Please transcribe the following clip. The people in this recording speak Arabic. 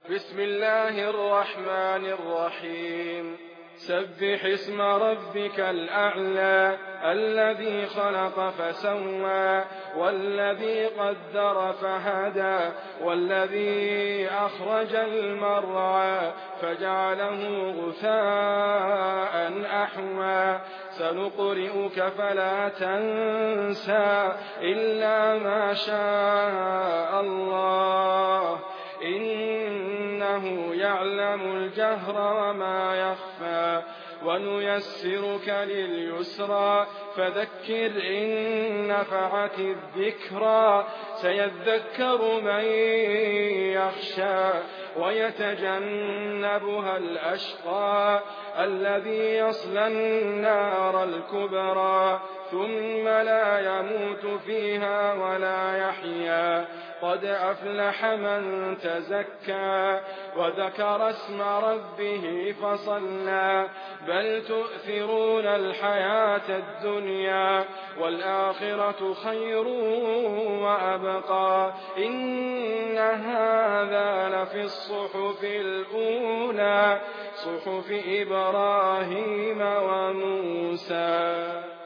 بسم الله الرحمن الرحيم سبح اسم ربك الأعلى الذي خلق فسوى والذي قدر فهدى والذي أخرج المرعى فجعله غثاء أحوى سنقرئك فلا تنسى إلا ما شاء الله إنه يعلم الجهر وما يخفى ونيسرك لليسرى فذكر إن نفعت الذكرى سيذكر من يخشى ويتجنبها الأشقى الذي يصلى النار الكبرى ثم لا يموت فيها ولا يحيا قد أفلح من تزكى وذكر اسم ربه فصلى بل تؤثرون الحياة الدنيا والآخرة خير وأبقى إن هذا لفي الصحف الأولى صحف إبراهيم وموسى.